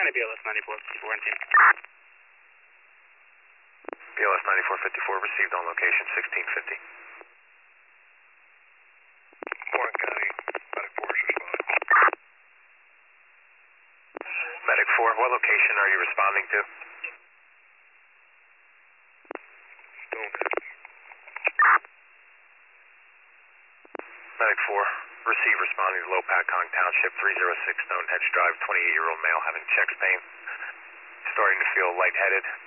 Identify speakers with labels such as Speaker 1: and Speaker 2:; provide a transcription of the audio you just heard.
Speaker 1: County BLS 9454 and team.
Speaker 2: BLS 9454 received on location 1650.
Speaker 3: Warren County, Medic 4 is responding.
Speaker 2: Medic 4, what location are you responding to?
Speaker 3: Stonehenge.
Speaker 2: Medic 4, receive responding to Low Pacong Township, 306 Stonehenge Drive, 28-year-old male having chest pain. Starting to feel lightheaded.